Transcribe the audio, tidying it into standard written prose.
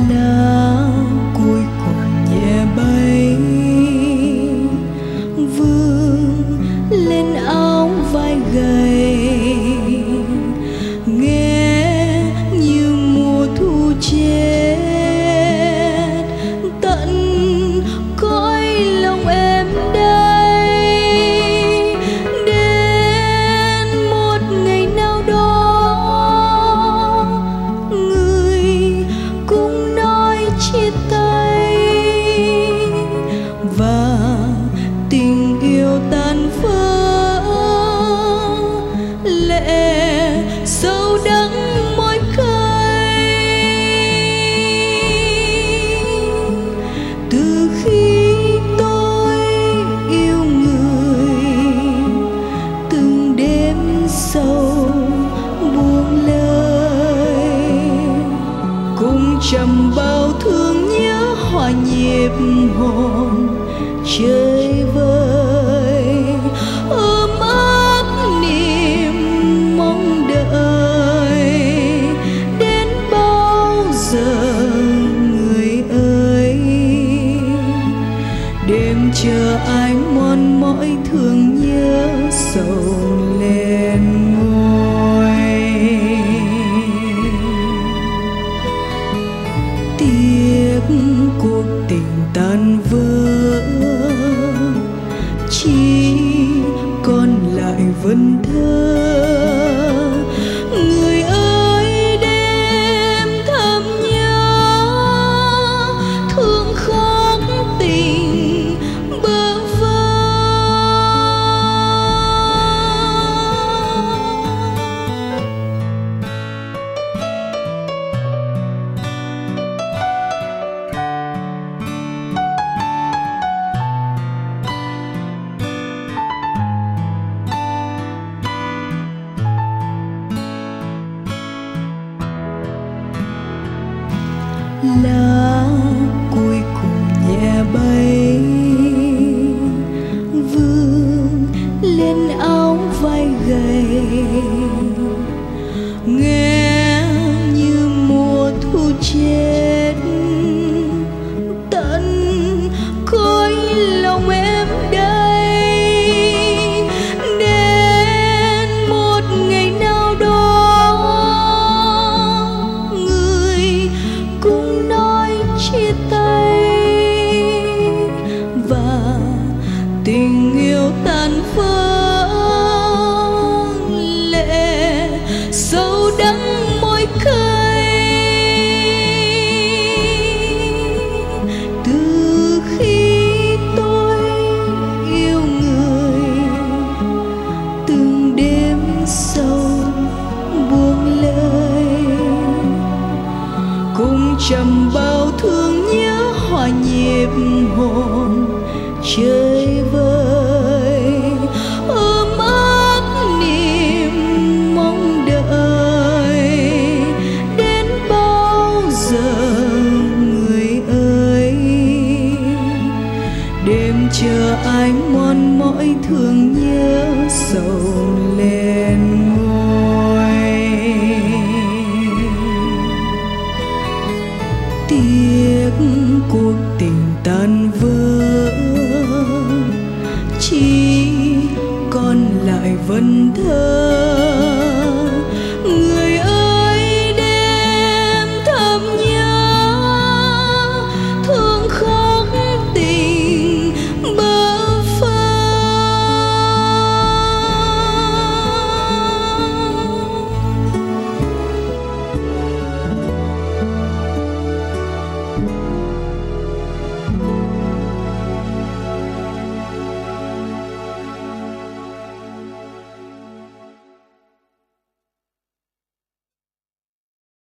lá cuối cùng nhẹ bay vương lên áo vai gầy, nghe như mùa thu chết tận cõi lòng em đây. Đến một ngày nào đó người cũng nói chia tay và tình yêu tan vỡ, lệ sâu đắng môi cay. Từ khi tôi yêu người, từng đêm sâu buông lời, cùng trầm bao thương nhớ hòa nhịp hồn chơi vơi, ôm ấp niềm mong đợi. Đến bao giờ người ơi, đêm chờ ai mòn mỏi thương nhớ sầu lên ngôi. Tiếc cuộc tình tan vỡ, chỉ còn lại vần thơ. Người ơi đêm thầm nhớ, thương khóc tình bơ vơ. Lá cuối cùng nhẹ bay vương lên áo vai gầy, nghe như mùa thu chết tận cõi lòng em đây. Đến một ngày nào đó người cũng nói chia tay và tình yêu tan vỡ, lệ sâu đắng môi cay. Từ khi tôi yêu người, từng đêm sâu buông lời, cùng trầm bao thương nhớ hòa nhịp hồn chơi vơi, ôm ấp niềm mong đợi. Đến bao giờ người ơi, đêm chờ ai mòn mỏi thương nhớ sầu lên ngôi. Tiếc cuộc tình tan vỡ, chỉ còn lại vần thơ.